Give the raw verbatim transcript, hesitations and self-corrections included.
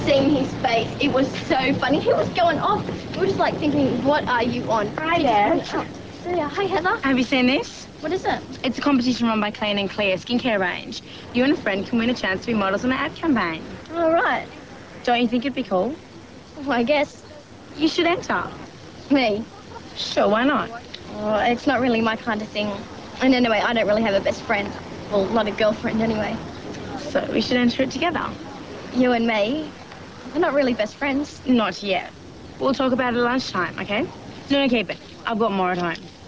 seen his face. It was so funny. He was going off. We were just like thinking, what are you on? Hi there. Oh, yeah. Hi, Heather. Have you seen this? What is it? It's a competition run by Clean and Clear skincare range. You and a friend can win a chance to be models on an ad campaign. All right. Don't you think it'd be cool? Well, I guess. You should enter. Me? Sure, why not? Oh, it's not really my kind of thing. And anyway, I don't really have a best friend. Well, not a girlfriend anyway. So we should enter it together. You and me? We're not really best friends. Not yet. We'll talk about it at lunchtime, okay? No, no, keep it. I've got more at home.